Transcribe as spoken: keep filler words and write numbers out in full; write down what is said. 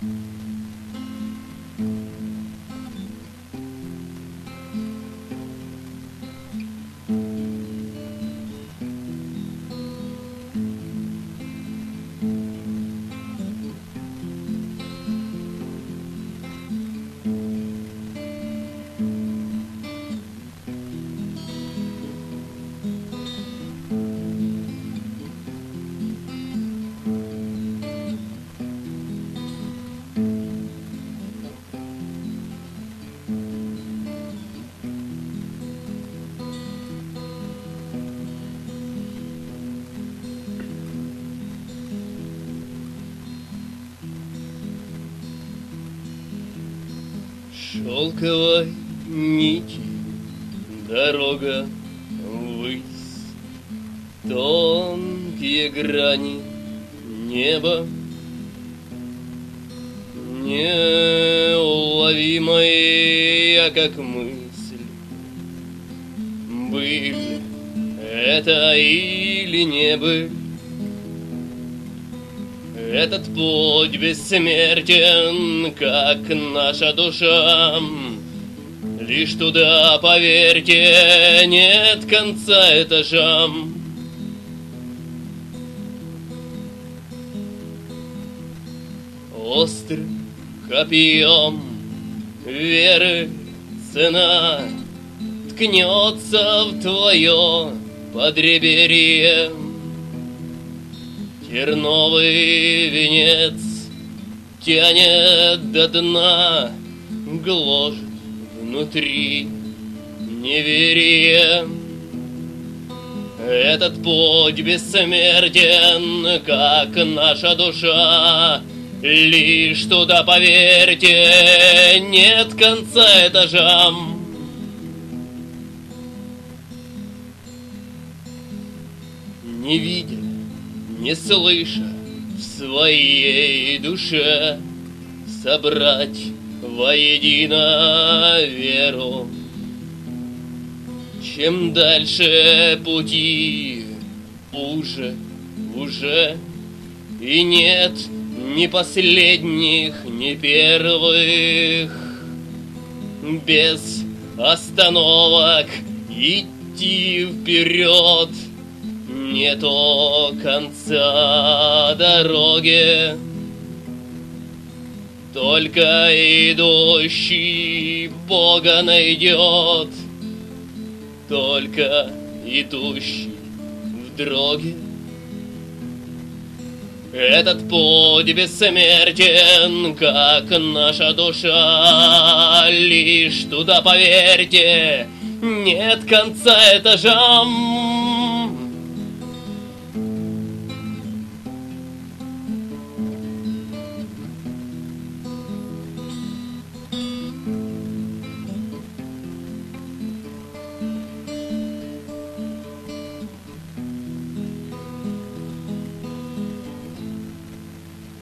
Шелковой нити дорога ввысь, тонкие грани неба, неуловимая, как мысль. Быль это или не быль? Этот путь бессмертен, как наша душа. Лишь туда, поверьте, нет конца этажам. Острым копьем веры цена ткнется в твое подреберье. Терновый венец тянет до дна, гложет внутри неверие. Этот путь бессмертен, как наша душа. Лишь туда, поверьте, нет конца этажам. Не видя, не слыша в своей душе собрать воедино веру. Чем дальше пути, уже, уже, и нет ни последних, ни первых. Без остановок идти вперед. Нету конца дороги, только идущий Бога найдет, только идущий в дороге. Этот путь бессмертен, как наша душа. Лишь туда, поверьте, нет конца этажам.